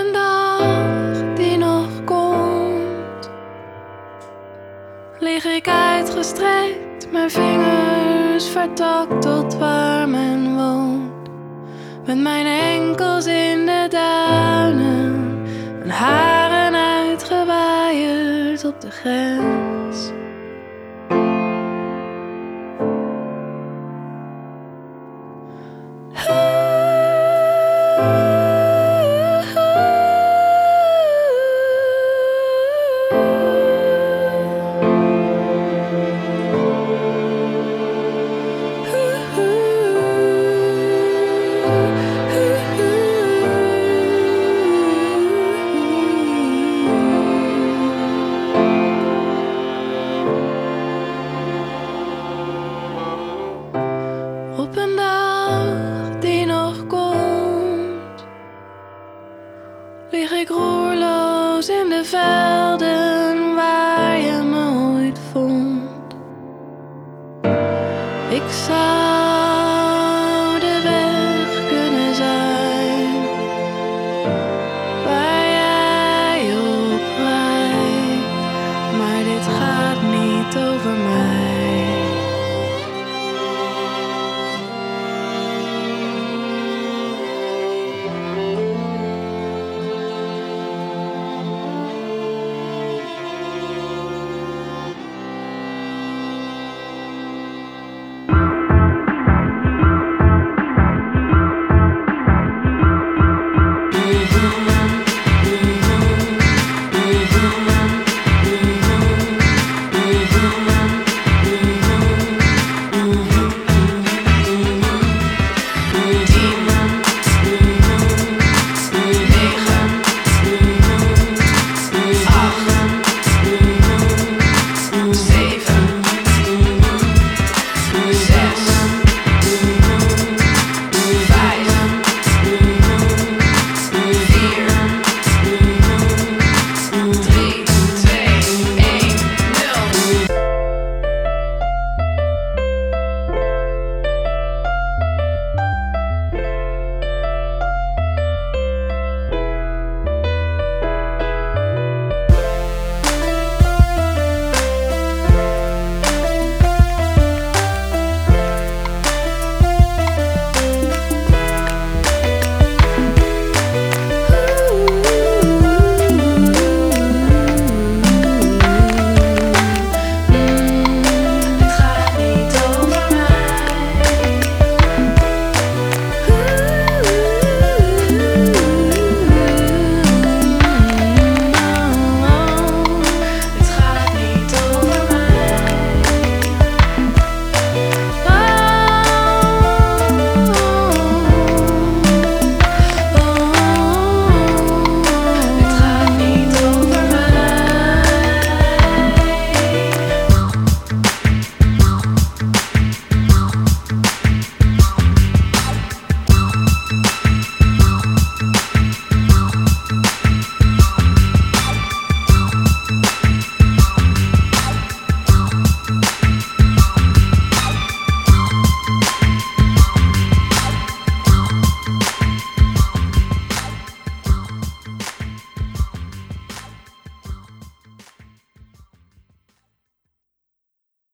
een dag die nog komt, lig ik uitgestrekt, mijn vingers vertakt tot waar men woont. Met mijn enkels in de duinen, mijn haren uitgewaaierd op de grens. Op een dag die nog komt, lig ik roerloos in de velden waar je me ooit vond. Ik zag